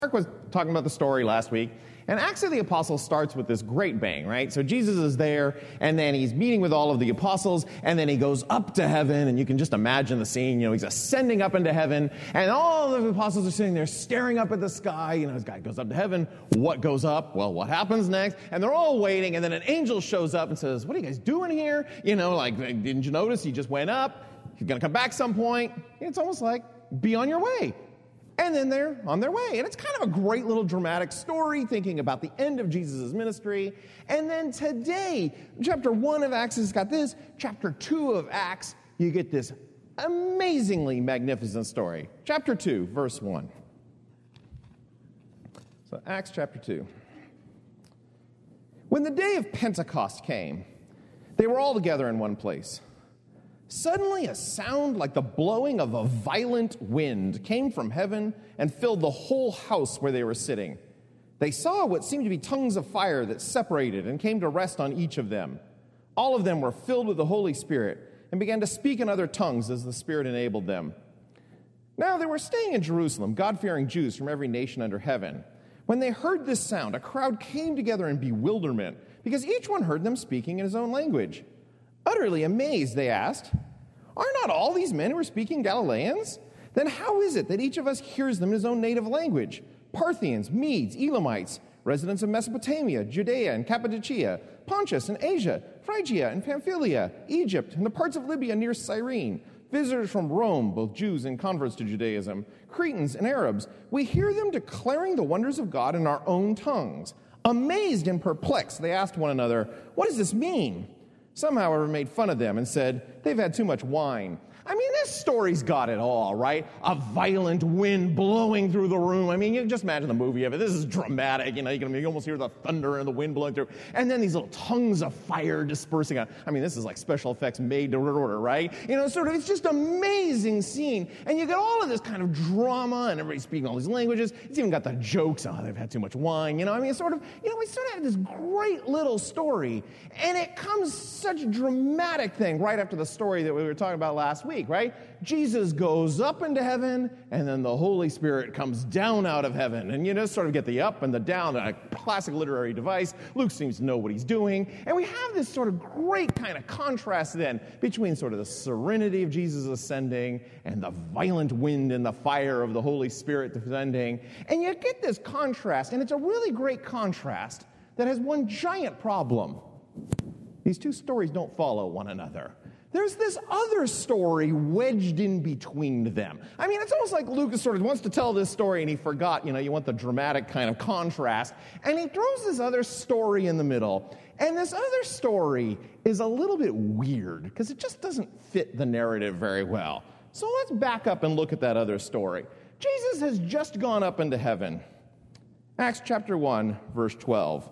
Mark was talking about the story last week, and Acts of the Apostles starts with this great bang, right? So Jesus is there, and then he's meeting with all of the apostles, and then he goes up to heaven, and you can just imagine the scene. He's ascending up into heaven, and all of the apostles are sitting there staring up at the sky. This guy goes up to heaven. What goes up? Well, what happens next? And they're all waiting, and then an angel shows up and says, "What are you guys doing here? Didn't you notice he just went up? He's going to come back some point." It's almost like, be on your way. And then they're on their way. And it's kind of a great little dramatic story thinking about the end of Jesus' ministry. And then today, chapter 1 of Acts has got this. Chapter 2 of Acts, you get this amazingly magnificent story. Chapter 2, verse 1. So Acts chapter 2. When the day of Pentecost came, they were all together in one place. Suddenly, a sound like the blowing of a violent wind came from heaven and filled the whole house where they were sitting. They saw what seemed to be tongues of fire that separated and came to rest on each of them. All of them were filled with the Holy Spirit and began to speak in other tongues as the Spirit enabled them. Now they were staying in Jerusalem, God-fearing Jews from every nation under heaven. When they heard this sound, a crowd came together in bewilderment because each one heard them speaking in his own language. Utterly amazed, they asked, "Are not all these men who are speaking Galileans? Then how is it that each of us hears them in his own native language? Parthians, Medes, Elamites, residents of Mesopotamia, Judea and Cappadocia, Pontus and Asia, Phrygia and Pamphylia, Egypt and the parts of Libya near Cyrene, visitors from Rome, both Jews and converts to Judaism, Cretans and Arabs. We hear them declaring the wonders of God in our own tongues." Amazed and perplexed, they asked one another, "What does this mean?" Some, however, made fun of them and said, "They've had too much wine." This story's got it all, right? A violent wind blowing through the room. You can just imagine the movie of it. This is dramatic. You can almost hear the thunder and the wind blowing through. And then these little tongues of fire dispersing out. This is like special effects made to order, right? It's just amazing scene. And you get all of this kind of drama and everybody's speaking all these languages. It's even got the jokes. "Oh, they've had too much wine." We sort of have this great little story. And it comes such a dramatic thing right after the story that we were talking about last week, right? Jesus goes up into heaven, and then the Holy Spirit comes down out of heaven. And you just sort of get the up and the down, a classic literary device. Luke seems to know what he's doing. And we have this sort of great kind of contrast then between sort of the serenity of Jesus ascending and the violent wind and the fire of the Holy Spirit descending. And you get this contrast, and it's a really great contrast that has one giant problem. These two stories don't follow one another. There's this other story wedged in between them. It's almost like Luke sort of wants to tell this story and he forgot, you want the dramatic kind of contrast. And he throws this other story in the middle. And this other story is a little bit weird because it just doesn't fit the narrative very well. So let's back up and look at that other story. Jesus has just gone up into heaven. Acts chapter 1, verse 12.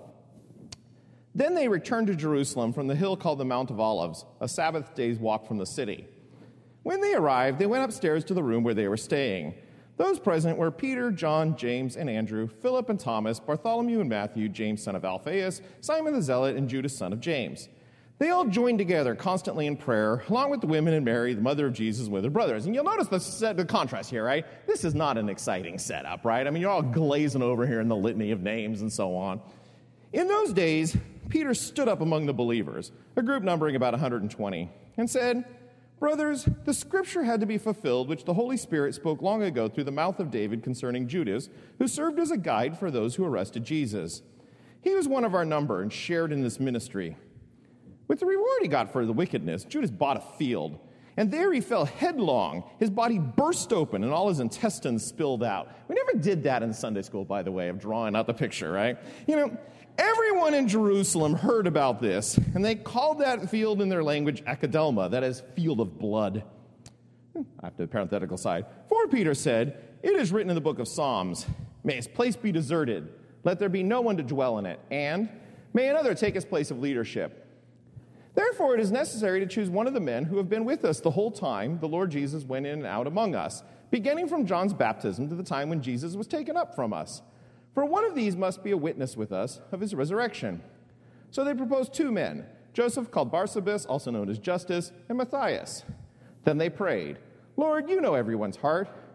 Then they returned to Jerusalem from the hill called the Mount of Olives, a Sabbath day's walk from the city. When they arrived, they went upstairs to the room where they were staying. Those present were Peter, John, James, and Andrew, Philip and Thomas, Bartholomew and Matthew, James son of Alphaeus, Simon the Zealot, and Judas son of James. They all joined together constantly in prayer, along with the women and Mary, the mother of Jesus, with her brothers. And you'll notice the contrast here, right? This is not an exciting setup, right? You're all glazing over here in the litany of names and so on. In those days, Peter stood up among the believers, a group numbering about 120, and said, "Brothers, the scripture had to be fulfilled, which the Holy Spirit spoke long ago through the mouth of David concerning Judas, who served as a guide for those who arrested Jesus. He was one of our number and shared in this ministry. With the reward he got for the wickedness, Judas bought a field, and there he fell headlong. His body burst open, and all his intestines spilled out." We never did that in Sunday school, by the way, of drawing out the picture, right? Everyone in Jerusalem heard about this, and they called that field in their language Akeldama, that is, field of blood. After the parenthetical side, for Peter said, "It is written in the book of Psalms, may its place be deserted, let there be no one to dwell in it, and may another take its place of leadership. Therefore it is necessary to choose one of the men who have been with us the whole time the Lord Jesus went in and out among us, beginning from John's baptism to the time when Jesus was taken up from us. For one of these must be a witness with us of his resurrection." So they proposed 2 men, Joseph called Barsabas, also known as Justus, and Matthias. Then they prayed, "Lord, you know everyone's heart.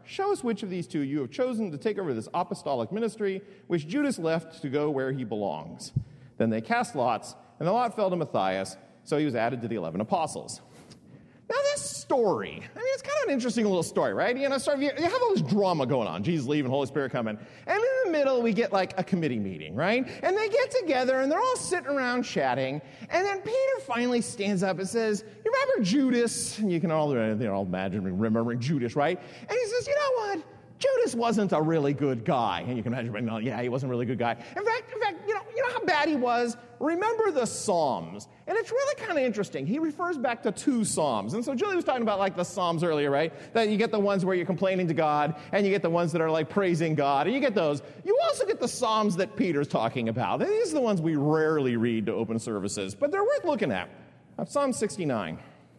show us which of these two you have chosen to take over this apostolic ministry, which Judas left to go where he belongs. Then they cast lots, and the lot fell to Matthias, so he was added to the 11 apostles. Now this story, it's kind of an interesting little story, right? You have all this drama going on, Jesus leaving, Holy Spirit coming, and in the middle we get like a committee meeting, right? And they get together and they're all sitting around chatting, and then Peter finally stands up and says, "You remember Judas?" And you can all imagine remembering Judas, right? And he says, "You know what? Judas wasn't a really good guy." And you can imagine, he wasn't a really good guy. In fact, you know how bad he was? Remember the Psalms. And it's really kind of interesting. He refers back to 2 Psalms. And so Julie was talking about like the Psalms earlier, right? That you get the ones where you're complaining to God, and you get the ones that are like praising God, and you get those. You also get the Psalms that Peter's talking about. And these are the ones we rarely read to open services, but they're worth looking at. Psalm 69.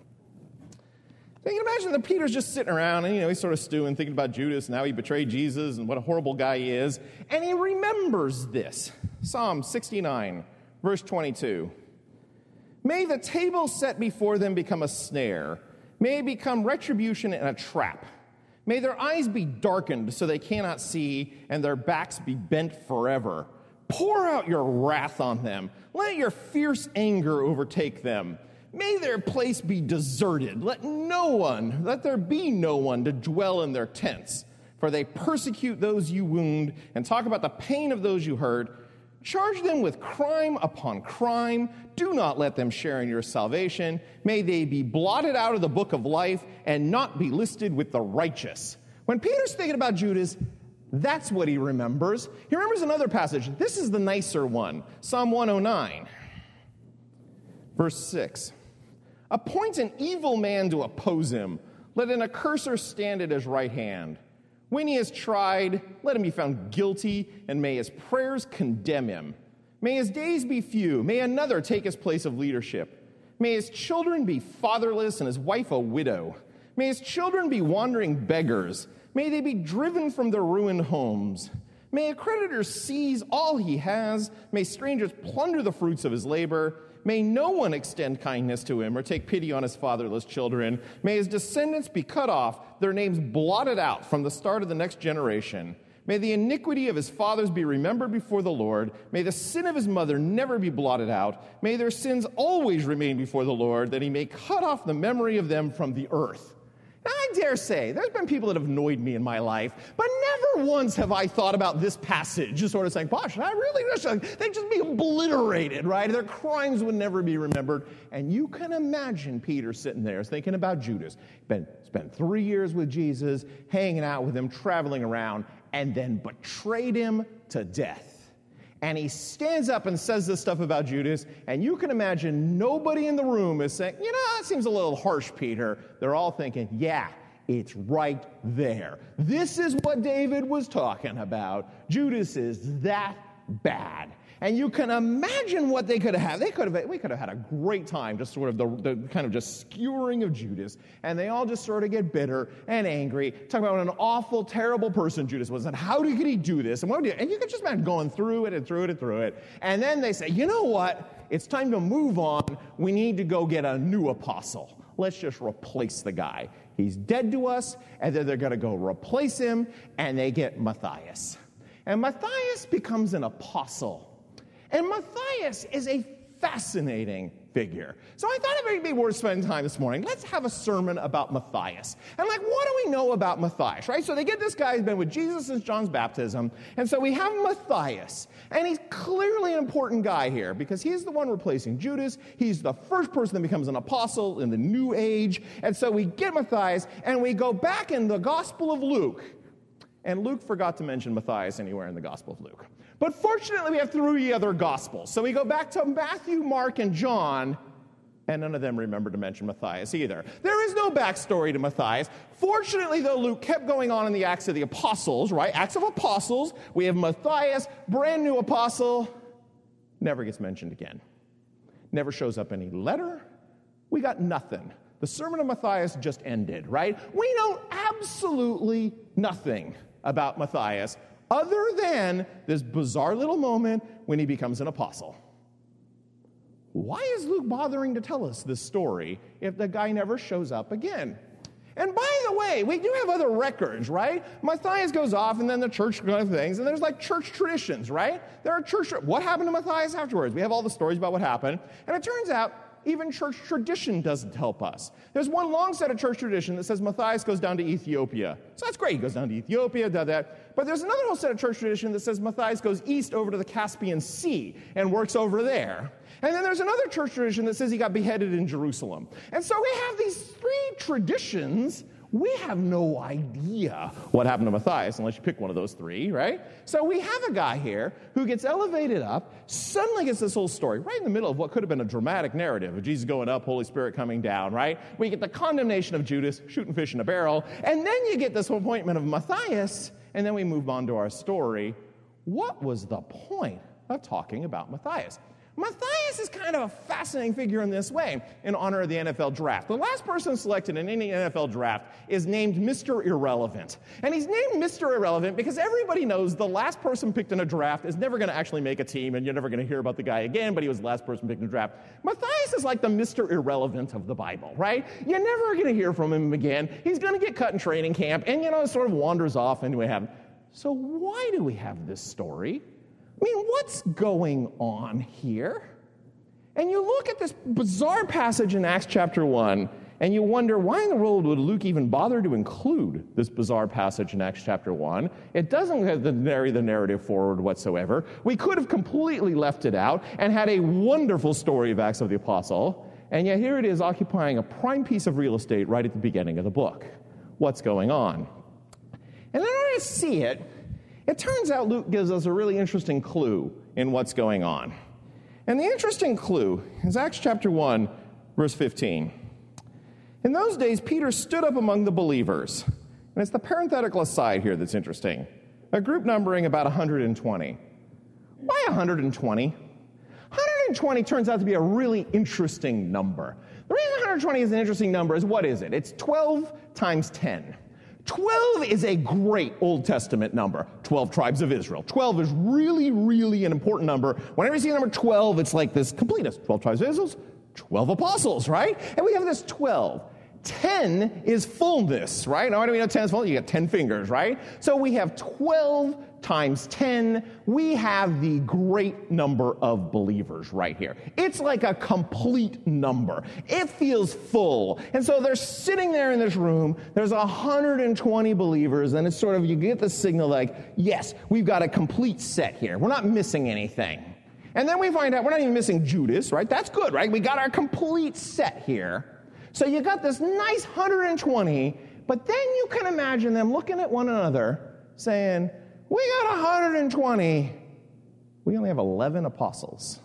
So you can imagine that Peter's just sitting around and, he's sort of stewing, thinking about Judas and how he betrayed Jesus and what a horrible guy he is. And he remembers this. Psalm 69, verse 22. "May the table set before them become a snare. May it become retribution and a trap. May their eyes be darkened so they cannot see, and their backs be bent forever. Pour out your wrath on them. Let your fierce anger overtake them. May their place be deserted. Let there be no one to dwell in their tents. For they persecute those you wound and talk about the pain of those you hurt. Charge them with crime upon crime. Do not let them share in your salvation. May they be blotted out of the book of life and not be listed with the righteous." When Peter's thinking about Judas, that's what he remembers. He remembers another passage. This is the nicer one. Psalm 109, verse 6. "Appoint an evil man to oppose him. Let an accuser stand at his right hand. When he is tried, let him be found guilty, and may his prayers condemn him. May his days be few. May another take his place of leadership. May his children be fatherless and his wife a widow. May his children be wandering beggars. May they be driven from their ruined homes. May a creditor seize all he has. May strangers plunder the fruits of his labor. May no one extend kindness to him or take pity on his fatherless children. May his descendants be cut off, their names blotted out from the start of the next generation. May the iniquity of his fathers be remembered before the Lord. May the sin of his mother never be blotted out. May their sins always remain before the Lord, that he may cut off the memory of them from the earth." Now, I dare say, there's been people that have annoyed me in my life, but never once have I thought about this passage, just sort of saying, gosh, I really wish they'd just be obliterated, right? Their crimes would never be remembered. And you can imagine Peter sitting there thinking about Judas. Spent 3 years with Jesus, hanging out with him, traveling around, and then betrayed him to death. And he stands up and says this stuff about Judas, and you can imagine nobody in the room is saying, that seems a little harsh, Peter. They're all thinking, yeah, it's right there. This is what David was talking about. Judas is that bad. And you can imagine what they could have had. We could have had a great time just sort of the kind of just skewering of Judas. And they all just sort of get bitter and angry, talking about what an awful, terrible person Judas was, and how could he do this? And you can just imagine going through it and through it and through it. And then they say, you know what? It's time to move on. We need to go get a new apostle. Let's just replace the guy. He's dead to us, and then they're going to go replace him, and they get Matthias. And Matthias becomes an apostle. And Matthias is a fascinating figure. So I thought it might be worth spending time this morning. Let's have a sermon about Matthias. And what do we know about Matthias, right? So they get this guy who's been with Jesus since John's baptism. And so we have Matthias. And he's clearly an important guy here because he's the one replacing Judas. He's the first person that becomes an apostle in the new age. And so we get Matthias, and we go back in the Gospel of Luke. And Luke forgot to mention Matthias anywhere in the Gospel of Luke. But fortunately, we have 3 other Gospels. So we go back to Matthew, Mark, and John, and none of them remember to mention Matthias either. There is no backstory to Matthias. Fortunately, though, Luke kept going on in the Acts of the Apostles, right? Acts of Apostles. We have Matthias, brand new apostle, never gets mentioned again. Never shows up any letter. We got nothing. The sermon of Matthias just ended, right? We know absolutely nothing about Matthias other than this bizarre little moment when he becomes an apostle. Why is Luke bothering to tell us this story if the guy never shows up again? And by the way, we do have other records, right? Matthias goes off, and then the church kind of things, and there's like church traditions, right? There are what happened to Matthias afterwards? We have all the stories about what happened, and it turns out even church tradition doesn't help us. There's one long set of church tradition that says Matthias goes down to Ethiopia. So that's great, he goes down to Ethiopia, does that. But there's another whole set of church tradition that says Matthias goes east over to the Caspian Sea and works over there. And then there's another church tradition that says he got beheaded in Jerusalem. And so we have these three traditions. We have no idea what happened to Matthias unless you pick one of those three, right? So we have a guy here who gets elevated up, suddenly gets this whole story right in the middle of what could have been a dramatic narrative of Jesus going up, Holy Spirit coming down, right? We get the condemnation of Judas, shooting fish in a barrel, and then you get this appointment of Matthias, and then we move on to our story. What was the point of talking about Matthias? Matthias is kind of a fascinating figure in this way in honor of the NFL draft. The last person selected in any NFL draft is named Mr. Irrelevant. And he's named Mr. Irrelevant because everybody knows the last person picked in a draft is never going to actually make a team, and you're never going to hear about the guy again, but he was the last person picked in the draft. Matthias is like the Mr. Irrelevant of the Bible, right? You're never going to hear from him again. He's going to get cut in training camp, and, sort of wanders off into heaven. So why do we have this story? I mean, what's going on here? And you look at this bizarre passage in Acts chapter 1, and you wonder, why in the world would Luke even bother to include this bizarre passage in Acts chapter 1? It doesn't carry the narrative forward whatsoever. We could have completely left it out and had a wonderful story of Acts of the Apostle, and yet here it is occupying a prime piece of real estate right at the beginning of the book. What's going on? And in order to see it, it turns out Luke gives us a really interesting clue in what's going on. And the interesting clue is Acts chapter 1, verse 15. In those days, Peter stood up among the believers. And it's the parenthetical aside here that's interesting. A group numbering about 120. Why 120? 120 turns out to be a really interesting number. The reason 120 is an interesting number is what is it? It's 12 times 10. 12 is a great Old Testament number. 12 tribes of Israel. 12 is really, really an important number. Whenever you see the number 12, it's like this completeness. 12 tribes of Israel, 12 apostles, right? And we have this 12. 10 is fullness, right? Now, why do we know 10 is fullness? You got 10 fingers, right? So we have 12 times 10. We have the great number of believers right here. It's like a complete number. It feels full. And so they're sitting there in this room. There's 120 believers, and it's sort of, you get the signal like, yes, we've got a complete set here. We're not missing anything. And then we find out we're not even missing Judas, right? That's good, right? We got our complete set here. So you got this nice 120, but then you can imagine them looking at one another saying, we got 120, we only have 11 apostles.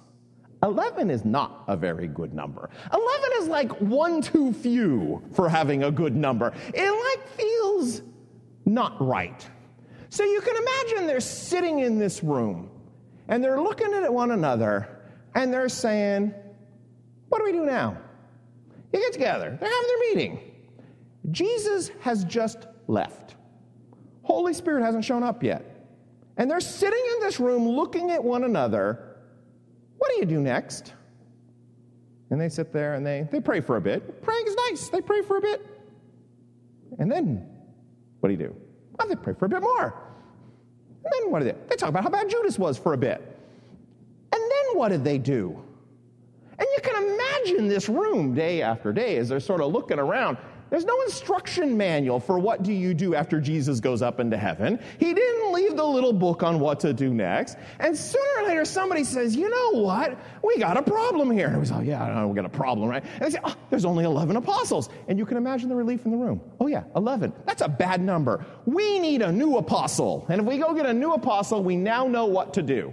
11 is not a very good number. 11 is like one too few for having a good number. It feels not right. So you can imagine they're sitting in this room, and they're looking at one another, and they're saying, what do we do now? You get together. They're having their meeting. Jesus has just left. Holy Spirit hasn't shown up yet. And they're sitting in this room looking at one another. What do you do next? And they sit there and they pray for a bit. Praying is nice. They pray for a bit. And then what do you do? Well, they pray for a bit more. And then what do they do? They talk about how bad Judas was for a bit. And then what did they do? And you can imagine this room day after day as they're sort of looking around. There's no instruction manual for what do you do after Jesus goes up into heaven. He didn't leave the little book on what to do next. And sooner or later, somebody says, you know what? We got a problem here. And we say, oh, yeah, I know we got a problem, right? And they say, oh, there's only 11 apostles. And you can imagine the relief in the room. Oh, yeah, 11. That's a bad number. We need a new apostle. And if we go get a new apostle, we now know what to do.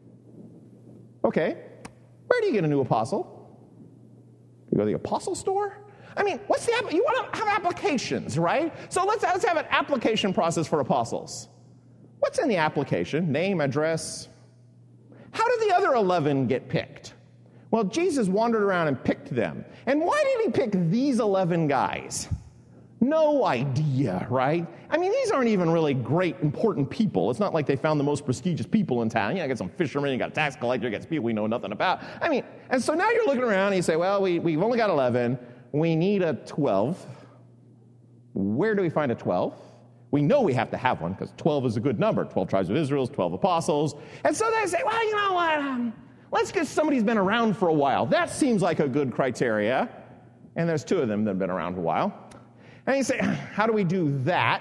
Okay. Where do you get a new apostle? You go to the apostle store? I mean, you want to have applications, right? So let's have an application process for apostles. What's in the application? Name, address. How did the other 11 get picked? Well, Jesus wandered around and picked them. And why did he pick these 11 guys? No idea, right? I mean, these aren't even really great, important people. It's not like they found the most prestigious people in town. You got some fishermen, you got a tax collector, you got some people we know nothing about. I mean, and so now you're looking around and you say, well, we've only got 11. We need a 12th. Where do we find a 12th? We know we have to have one because 12 is a good number. 12 tribes of Israel, 12 apostles. And so they say, well, you know what? Let's get somebody who's been around for a while. That seems like a good criteria. And there's 2 of them that have been around a while. And you say, how do we do that?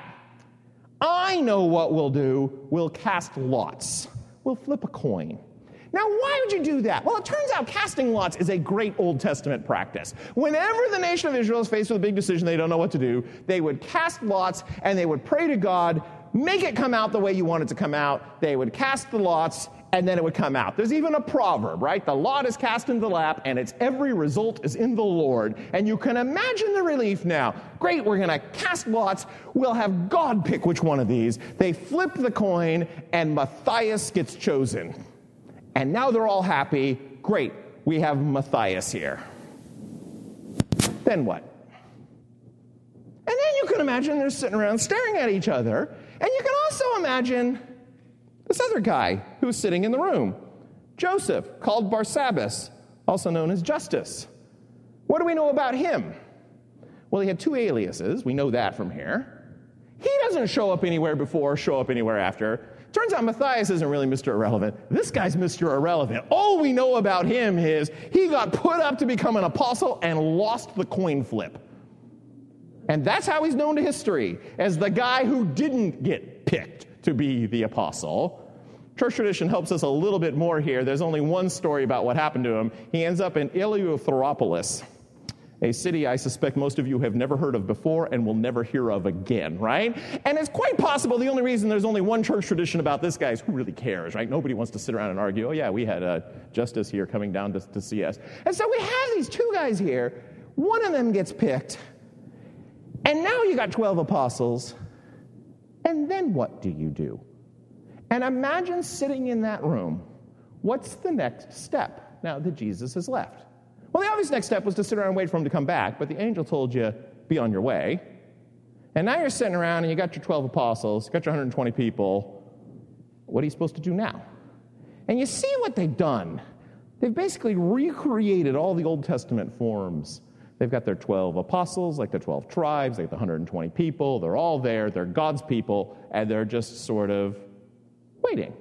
I know what we'll do. We'll cast lots. We'll flip a coin. Now, why would you do that? Well, it turns out casting lots is a great Old Testament practice. Whenever the nation of Israel is faced with a big decision they don't know what to do, they would cast lots and they would pray to God, make it come out the way you want it to come out. They would cast the lots and then it would come out. There's even a proverb, right? The lot is cast into the lap and its every result is in the Lord. And you can imagine the relief now. Great, we're going to cast lots. We'll have God pick which one of these. They flip the coin and Matthias gets chosen. And now they're all happy. Great, we have Matthias here. Then what? And then you can imagine they're sitting around staring at each other. And you can also imagine this other guy who's sitting in the room, Joseph, called Barsabbas, also known as Justus. What do we know about him? Well, he had 2 aliases. We know that from here. He doesn't show up anywhere before, show up anywhere after. Turns out Matthias isn't really Mr. Irrelevant. This guy's Mr. Irrelevant. All we know about him is he got put up to become an apostle and lost the coin flip. And that's how he's known to history, as the guy who didn't get picked to be the apostle. Church tradition helps us a little bit more here. There's only one story about what happened to him. He ends up in Eleutheropolis, a city I suspect most of you have never heard of before and will never hear of again, right? And it's quite possible the only reason there's only one church tradition about this guy is who really cares, right? Nobody wants to sit around and argue, oh yeah, we had Justus here coming down to see us. And so we have these 2 guys here. One of them gets picked. And now you got 12 apostles. And then what do you do? And imagine sitting in that room. What's the next step now that Jesus has left? Well, the obvious next step was to sit around and wait for him to come back, but the angel told you, be on your way. And now you're sitting around and you got your 12 apostles, you got your 120 people. What are you supposed to do now? And you see what they've done. They've basically recreated all the Old Testament forms. They've got their 12 apostles, like the 12 tribes, like the 120 people. They're all there. They're God's people, and they're just sort of waiting.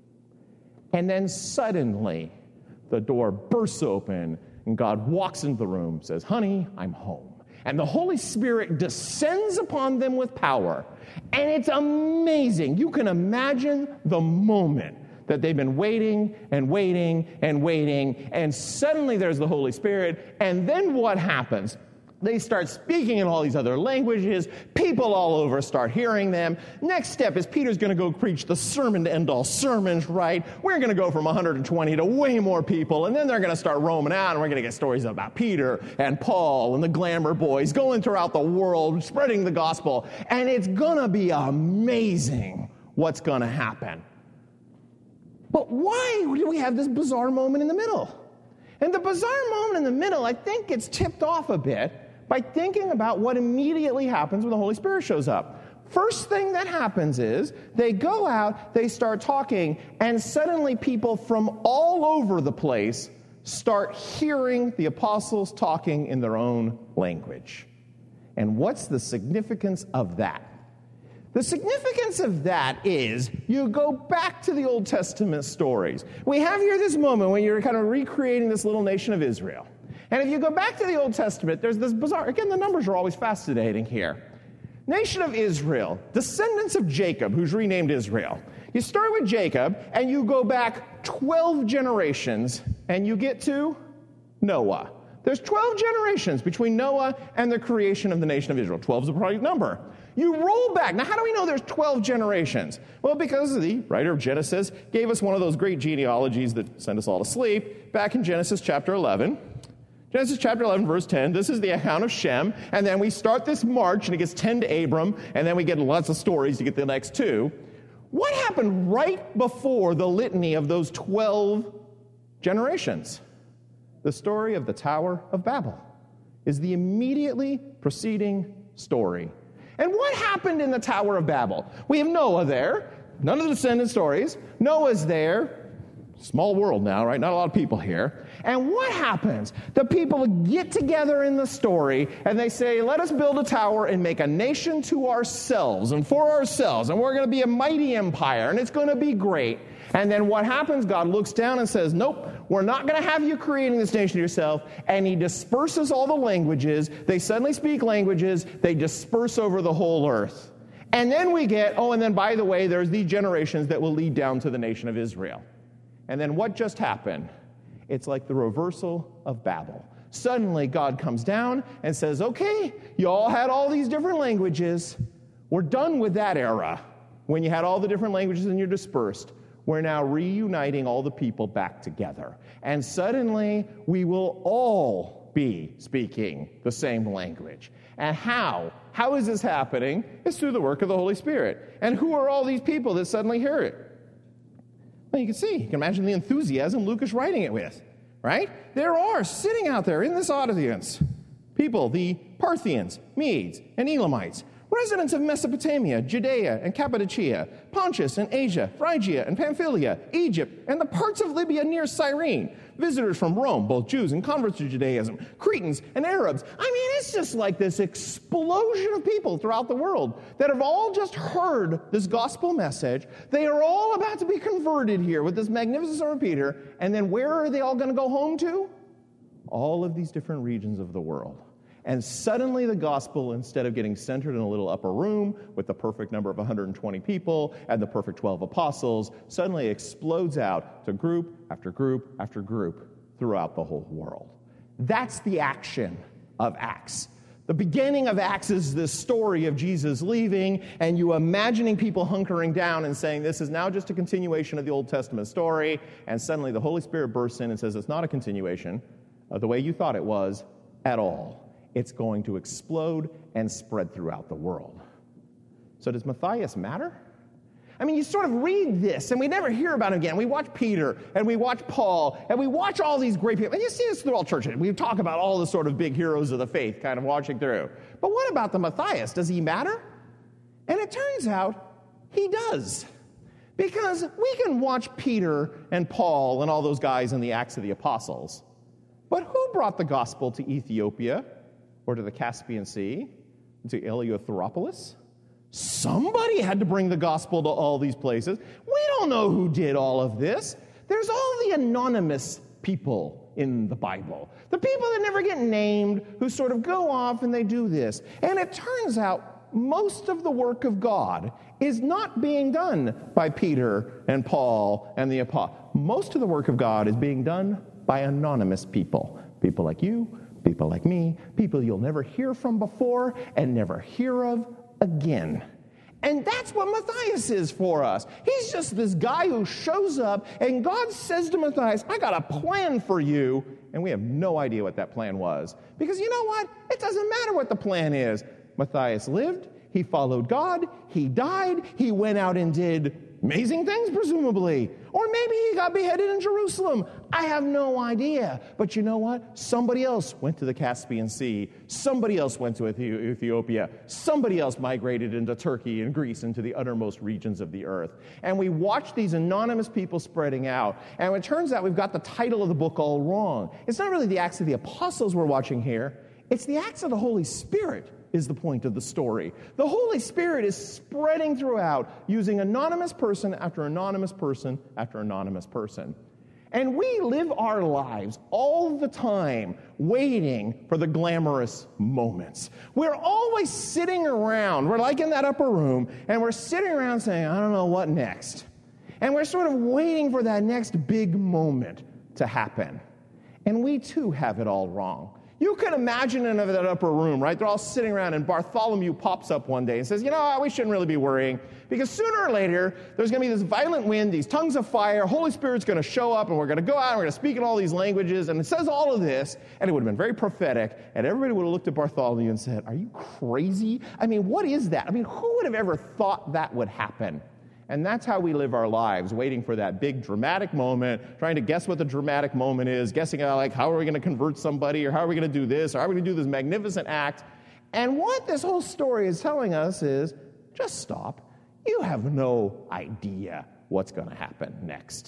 And then suddenly, the door bursts open, and God walks into the room, says, honey, I'm home. And the Holy Spirit descends upon them with power. And it's amazing. You can imagine the moment that they've been waiting and waiting and waiting, and suddenly there's the Holy Spirit, and then what happens? They start speaking in all these other languages. People all over start hearing them. Next step is Peter's going to go preach the sermon to end all sermons, right? We're going to go from 120 to way more people, and then they're going to start roaming out, and we're going to get stories about Peter and Paul and the glamour boys going throughout the world, spreading the gospel, and it's going to be amazing what's going to happen. But why do we have this bizarre moment in the middle? And the bizarre moment in the middle, I think, gets tipped off a bit by thinking about what immediately happens when the Holy Spirit shows up. First thing that happens is they go out, they start talking, and suddenly people from all over the place start hearing the apostles talking in their own language. And what's the significance of that? The significance of that is you go back to the Old Testament stories. We have here this moment when you're kind of recreating this little nation of Israel. And if you go back to the Old Testament, there's this bizarre, again, the numbers are always fascinating here. Nation of Israel, descendants of Jacob, who's renamed Israel. You start with Jacob, and you go back 12 generations, and you get to Noah. There's 12 generations between Noah and the creation of the nation of Israel. 12 is a perfect number. You roll back. Now, how do we know there's 12 generations? Well, because the writer of Genesis gave us one of those great genealogies that send us all to sleep back in Genesis chapter 11. Genesis chapter 11, verse 10, this is the account of Shem, and then we start this march, and it gets 10 to Abram, and then we get lots of stories to get the next 2. What happened right before the litany of those 12 generations? The story of the Tower of Babel is the immediately preceding story. And what happened in the Tower of Babel? We have Noah there, none of the descendant stories. Noah's there, Small world now, right? Not a lot of people here. And what happens? The people get together in the story and they say, let us build a tower and make a nation to ourselves and for ourselves. And we're going to be a mighty empire and it's going to be great. And then what happens? God looks down and says, nope, we're not going to have you creating this nation yourself. And he disperses all the languages. They suddenly speak languages. They disperse over the whole earth. And then we get, and then by the way, there's these generations that will lead down to the nation of Israel. And then what just happened? It's like the reversal of Babel. Suddenly, God comes down and says, okay, you all had all these different languages. We're done with that era when you had all the different languages and you're dispersed. We're now reuniting all the people back together. And suddenly, we will all be speaking the same language. And how? How is this happening? It's through the work of the Holy Spirit. And who are all these people that suddenly hear it? Well, you can see, you can imagine the enthusiasm Luke is writing it with, right? There are sitting out there in this audience people, the Parthians, Medes, and Elamites, residents of Mesopotamia, Judea, and Cappadocia, Pontus and Asia, Phrygia and Pamphylia, Egypt, and the parts of Libya near Cyrene, visitors from Rome, both Jews and converts to Judaism, Cretans and Arabs. I mean, it's just like this explosion of people throughout the world that have all just heard this gospel message. They are all about to be converted here with this magnificent sermon of Peter. And then where are they all going to go home to? All of these different regions of the world. And suddenly the gospel, instead of getting centered in a little upper room with the perfect number of 120 people and the perfect 12 apostles, suddenly explodes out to group after group after group throughout the whole world. That's the action of Acts. The beginning of Acts is this story of Jesus leaving and you imagining people hunkering down and saying, this is now just a continuation of the Old Testament story. And suddenly the Holy Spirit bursts in and says, it's not a continuation of the way you thought it was at all. It's going to explode and spread throughout the world. So does Matthias matter? I mean, you sort of read this, and we never hear about him again. We watch Peter, and we watch Paul, and we watch all these great people. And you see this through all churches. We talk about all the sort of big heroes of the faith kind of watching through. But what about the Matthias? Does he matter? And it turns out he does. Because we can watch Peter and Paul and all those guys in the Acts of the Apostles. But who brought the gospel to Ethiopia? Or to the Caspian Sea, to Eleutheropolis? Somebody had to bring the gospel to all these places. We don't know who did all of this. There's all the anonymous people in the Bible. The people that never get named, who sort of go off and they do this. And it turns out most of the work of God is not being done by Peter and Paul and the apostles. Most of the work of God is being done by anonymous people. People like you, people like me, people you'll never hear from before and never hear of again. And that's what Matthias is for us. He's just this guy who shows up, and God says to Matthias, I got a plan for you. And we have no idea what that plan was. Because you know what? It doesn't matter what the plan is. Matthias lived, he followed God, he died, he went out and did amazing things, presumably. Or maybe he got beheaded in Jerusalem. I have no idea. But you know what? Somebody else went to the Caspian Sea. Somebody else went to Ethiopia. Somebody else migrated into Turkey and Greece, into the uttermost regions of the earth. And we watch these anonymous people spreading out. And it turns out we've got the title of the book all wrong. It's not really the Acts of the Apostles we're watching here. It's the Acts of the Holy Spirit is the point of the story. The Holy Spirit is spreading throughout, using anonymous person after anonymous person after anonymous person. And we live our lives all the time waiting for the glamorous moments. We're always sitting around. We're like in that upper room, and we're sitting around saying, I don't know what next. And we're sort of waiting for that next big moment to happen. And we too have it all wrong. You can imagine in that upper room, right? They're all sitting around, and Bartholomew pops up one day and says, we shouldn't really be worrying, because sooner or later, there's going to be this violent wind, these tongues of fire, Holy Spirit's going to show up, and we're going to go out, and we're going to speak in all these languages, and it says all of this, and it would have been very prophetic, and everybody would have looked at Bartholomew and said, are you crazy? I mean, what is that? I mean, who would have ever thought that would happen? And that's how we live our lives, waiting for that big dramatic moment, trying to guess what the dramatic moment is, guessing like how are we going to convert somebody, or how are we going to do this, or how are we going to do this magnificent act. And what this whole story is telling us is, just stop. You have no idea what's going to happen next.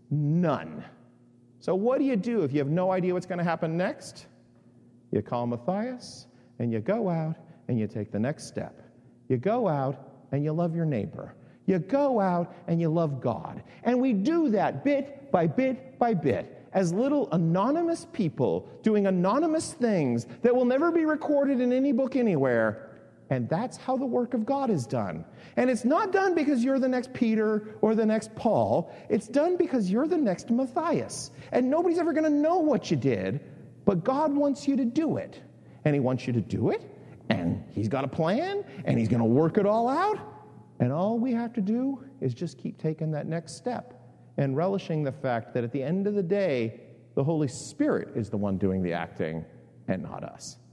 None. So what do you do if you have no idea what's going to happen next? You call Matthias, and you go out, and you take the next step. You go out, and you love your neighbor. You go out, and you love God. And we do that bit by bit by bit, as little anonymous people doing anonymous things that will never be recorded in any book anywhere. And that's how the work of God is done. And it's not done because you're the next Peter or the next Paul. It's done because you're the next Matthias. And nobody's ever going to know what you did, but God wants you to do it. And he wants you to do it, and he's got a plan, and he's going to work it all out. And all we have to do is just keep taking that next step and relishing the fact that at the end of the day, the Holy Spirit is the one doing the acting and not us.